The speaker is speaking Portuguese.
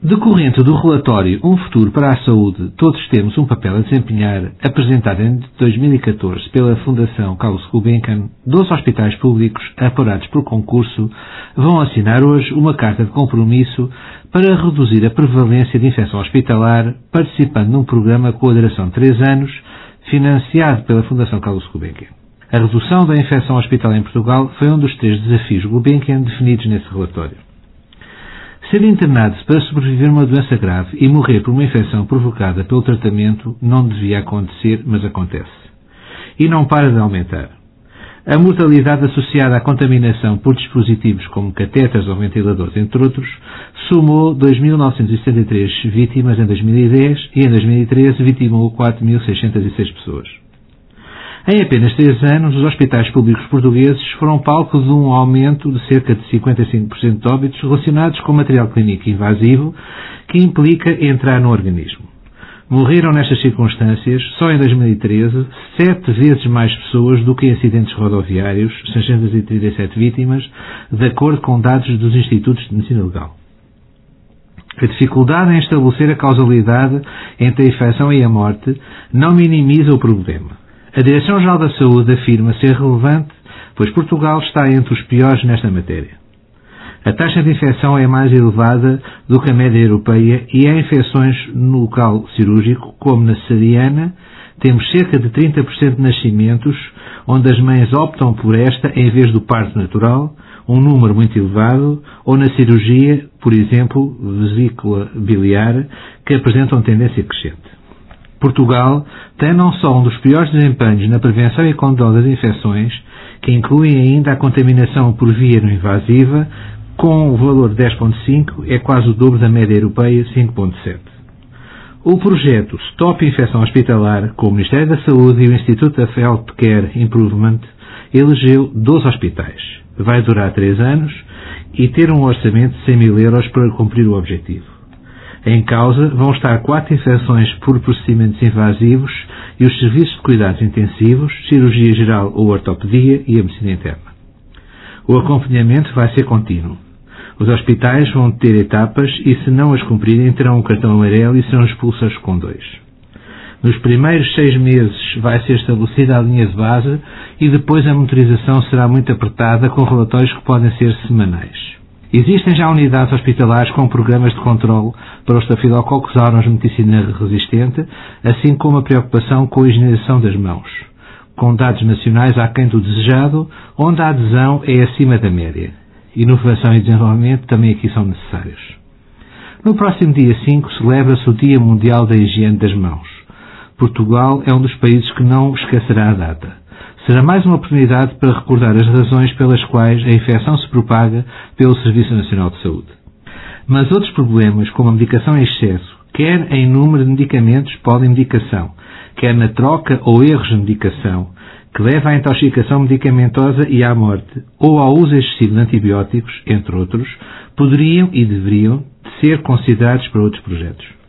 Decorrente do relatório Um Futuro para a Saúde, Todos Temos um Papel a Desempenhar, apresentado em 2014 pela Fundação Carlos Gulbenkian, 12 hospitais públicos, apurados por concurso, vão assinar hoje uma carta de compromisso para reduzir a prevalência de infecção hospitalar, participando num programa com a duração de 3 anos, financiado pela Fundação Carlos Gulbenkian. A redução da infecção hospitalar em Portugal foi um dos 3 desafios Gulbenkian definidos nesse relatório. Ser internado para sobreviver a uma doença grave e morrer por uma infecção provocada pelo tratamento não devia acontecer, mas acontece. E não para de aumentar. A mortalidade associada à contaminação por dispositivos como catéteres ou ventiladores, entre outros, somou 2.973 vítimas em 2010 e em 2013 vitimou 4.606 pessoas. Em apenas 3 anos, os hospitais públicos portugueses foram palco de um aumento de cerca de 55% de óbitos relacionados com material clínico invasivo que implica entrar no organismo. Morreram nestas circunstâncias, só em 2013, 7 vezes mais pessoas do que em acidentes rodoviários, 637 vítimas, de acordo com dados dos Institutos de Medicina Legal. A dificuldade em estabelecer a causalidade entre a infecção e a morte não minimiza o problema. A Direção-Geral da Saúde afirma ser relevante, pois Portugal está entre os piores nesta matéria. A taxa de infecção é mais elevada do que a média europeia e há infecções no local cirúrgico, como na cesariana, temos cerca de 30% de nascimentos, onde as mães optam por esta em vez do parto natural, um número muito elevado, ou na cirurgia, por exemplo, vesícula biliar, que apresentam tendência crescente. Portugal tem não só um dos piores desempenhos na prevenção e controle das infecções, que incluem ainda a contaminação por via não invasiva, com o valor de 10.5, é quase o dobro da média europeia, 5.7. O projeto Stop Infecção Hospitalar, com o Ministério da Saúde e o Instituto of Healthcare Improvement, elegeu 12 hospitais. Vai durar 3 anos e ter um orçamento de 100 mil euros para cumprir o objetivo. Em causa vão estar 4 infecções por procedimentos invasivos e os serviços de cuidados intensivos, cirurgia geral ou ortopedia e a medicina interna. O acompanhamento vai ser contínuo. Os hospitais vão ter etapas e, se não as cumprirem, terão um cartão amarelo e serão expulsos com 2. Nos primeiros 6 meses vai ser estabelecida a linha de base e depois a monitorização será muito apertada, com relatórios que podem ser semanais. Existem já unidades hospitalares com programas de controle para o Staphylococcus aureus medicina resistente, assim como a preocupação com a higienização das mãos, com dados nacionais aquém do desejado, onde a adesão é acima da média. Inovação e desenvolvimento também aqui são necessários. No próximo dia 5 celebra-se o Dia Mundial da Higiene das Mãos. Portugal é um dos países que não esquecerá a data. Será mais uma oportunidade para recordar as razões pelas quais a infecção se propaga pelo Serviço Nacional de Saúde. Mas outros problemas, como a medicação em excesso, quer em número de medicamentos pós-medicação, quer na troca ou erros de medicação, que leva à intoxicação medicamentosa e à morte, ou ao uso excessivo de antibióticos, entre outros, poderiam e deveriam ser considerados para outros projetos.